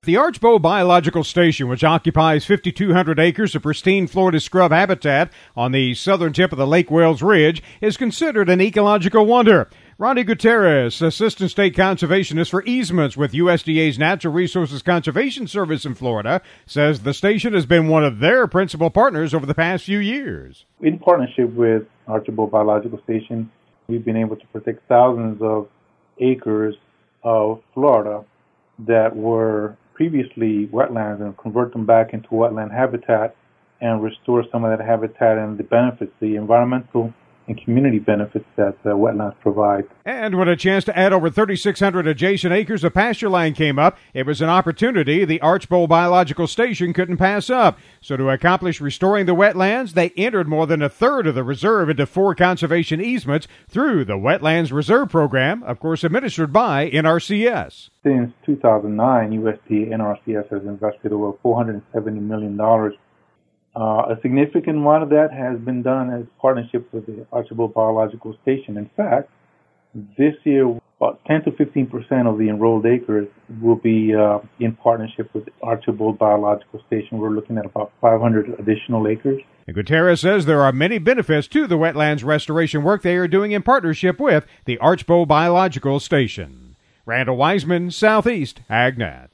The Archbold Biological Station, which occupies 5,200 acres of pristine Florida scrub habitat on the southern tip of the Lake Wales Ridge, is considered an ecological wonder. Ronnie Gutierrez, Assistant State Conservationist for Easements with USDA's Natural Resources Conservation Service in Florida, says the station has been one of their principal partners over the past few years. In partnership with Archbold Biological Station, we've been able to protect thousands of acres of Florida that were previously wetlands and convert them back into wetland habitat and restore some of that habitat and the benefits, the environmental and community benefits that wetlands provide. And when a chance to add over 3,600 adjacent acres of pasture land came up, it was an opportunity the Archbold Biological Station couldn't pass up. So to accomplish restoring the wetlands, they entered more than a third of the reserve into 4 conservation easements through the Wetlands Reserve Program, of course administered by NRCS. Since 2009, USDA NRCS has invested over $470 million. A significant amount of that has been done as partnership with the Archbold Biological Station. In fact, this year, about 10 to 15% of the enrolled acres will be in partnership with the Archbold Biological Station. We're looking at about 500 additional acres. And Gutierrez says there are many benefits to the wetlands restoration work they are doing in partnership with the Archbold Biological Station. Randall Wiseman, Southeast AgNet.